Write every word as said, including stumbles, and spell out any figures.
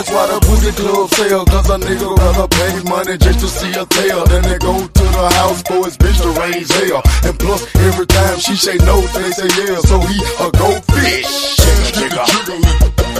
That's why the booty club sell, cause a nigga rather pay money just to see a tail. Then they go to the house for his bitch to raise hell. And plus, every time she say no, they say yeah, so he a go fish. Jiggle, jiggle, jiggle.